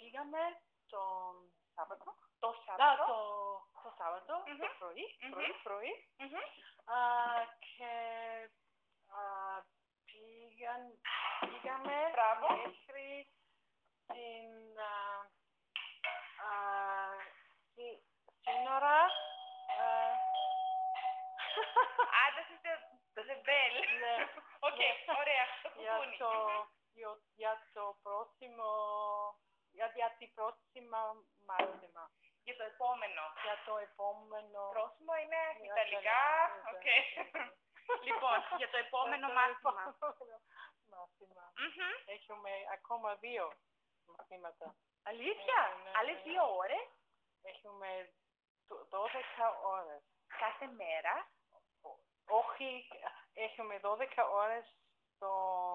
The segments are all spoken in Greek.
πήγαμε τον Σάββατο. Το Σάββατο. Το Σάββατο, το πρωί. Και πήγαμε μέχρι την σύνορα. Το Ζεμπέλ. Οκ, ωραία, το κουκούνι. Για το próximo, για την próxima μάθημα. Για το επόμενο. Για το επόμενο. Πρόσημο είναι ιταλικά. Οκ. Λοιπόν, για το επόμενο μάθημα. Έχουμε ακόμα 2 μαθήματα. Αλήθεια, άλλες 2 ώρες. Έχουμε 12 ώρες. Κάθε μέρα. Όχι, έχουμε 12 ώρες στο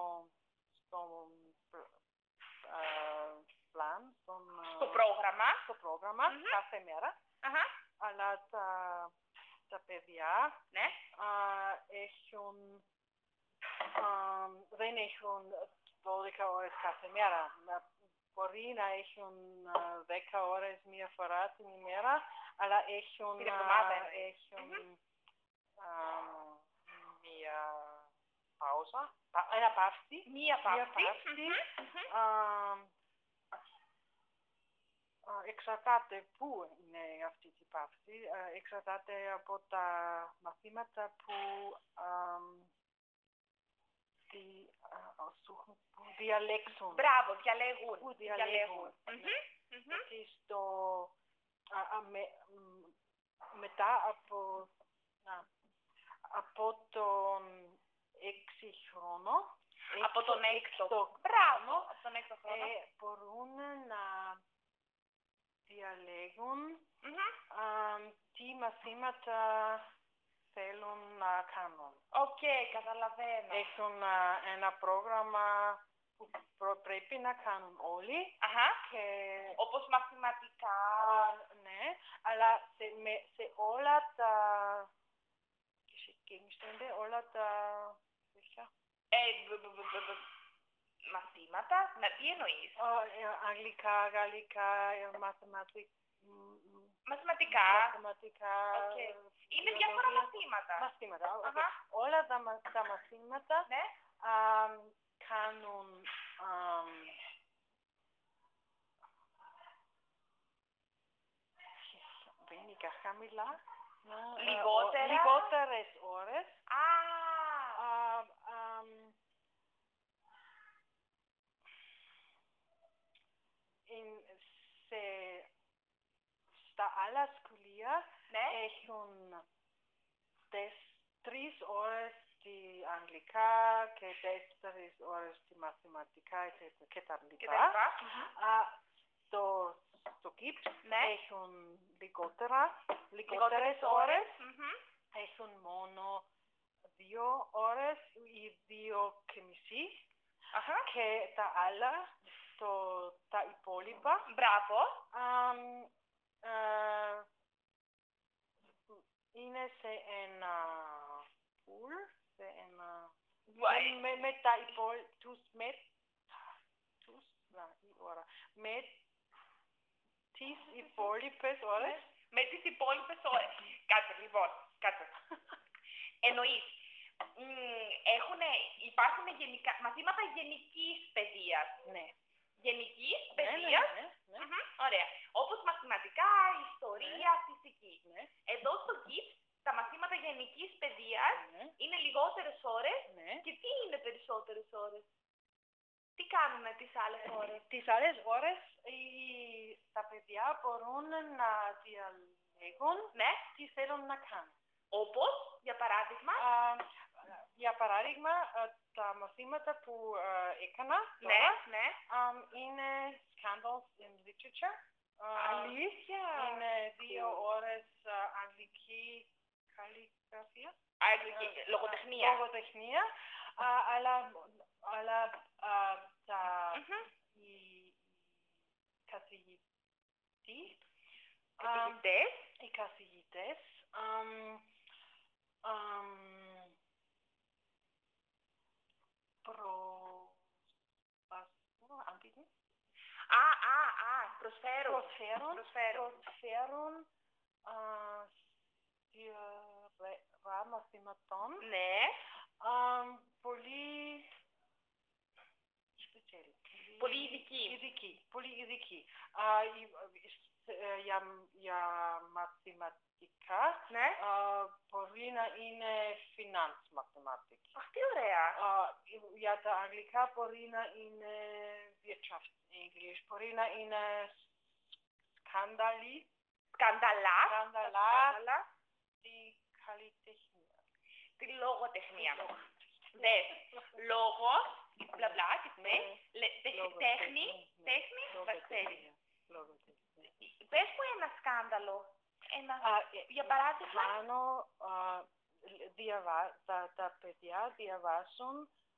πλάν, στο πρόγραμμα, κάθε μέρα. Αλλά τα παιδιά δεν έχουν 12 ώρες κάθε μέρα. Μπορεί να έχουν 10 ώρες μία φορά την ημέρα, αλλά έχουν μία πάουσα, ένα παύση. Μία παύση. Εξαρτάται πού είναι αυτή η παύση. Εξαρτάται από τα μαθήματα που διαλέξουν. Μπράβο, διαλέγουν. Μετά από τον 6 χρόνο. Από τον 6ο. Μπράβο, από τον 6ο χρόνο. Μπορούν να διαλέγουν τι μαθήματα θέλουν να κάνουν. Οκ, καταλαβαίνω. Έχουν ένα πρόγραμμα που πρέπει να κάνουν όλοι. Όπως μαθηματικά. Ναι, αλλά σε όλα τα μαθήματα, τι εννοείς? Αγγλικά, γαλλικά, μαθηματικά. Είναι διάφορα μαθήματα. Όλα τα μαθήματα κάνουν χαμηλά. Λιγότερες ώρες. Στα άλλα σχολεία έχουν 3 ώρες τη αγγλικά και 4 ώρες τη μαθηματικά και τα λοιπά. Στο KIPS έχουν λιγότερες ώρες. Έχουν μόνο 2 ώρες ή 2,5. Και τα άλλα, τα υπόλοιπα. Μπράβο. Είναι σε ένα πουλ, με τα υπόλοιπα, με τις υπόλοιπες ώρες. Κάτσε. Εννοείς, υπάρχουν μαθήματα γενικής παιδείας. Ναι. Γενικής παιδείας. Ωραία. Όπως μαθηματικά, ιστορία, φυσική. Εδώ στο KIPS τα μαθήματα γενικής παιδείας είναι λιγότερες ώρες. Και τι είναι περισσότερες ώρες? Τι κάνουμε τις άλλες ώρες? Τις άλλες ώρες τα παιδιά μπορούν να διαλέγουν τι θέλουν να κάνουν. Όπως, για παράδειγμα? Για παράδειγμα, τα μαθήματα που έκανα είναι Scandals in Literature. Αλήθεια? Είναι 2 ώρες αγγλική καλλιγραφία. Λογοτεχνία. Αλλά οι καθηγητές προσφέρουν σειρά μαθηματών. Ναι. Πολύ ειδική. Για μαθηματικά, ναι. μπορεί να είναι finance mathematics. Αχ, τι ωραία. Για τα αγγλικά μπορεί να είναι Wirtschaftsenglisch, μπορεί να είναι σκάνδαλα, τη καλλιτεχνία. Τη λογοτεχνία. Δες, λόγος, μπλα μπλα, τέχνη, τα ξέρεις. Πες μου ένα σκάνδαλο. Για παράδειγμα. Τα παιδιά διαβάζουν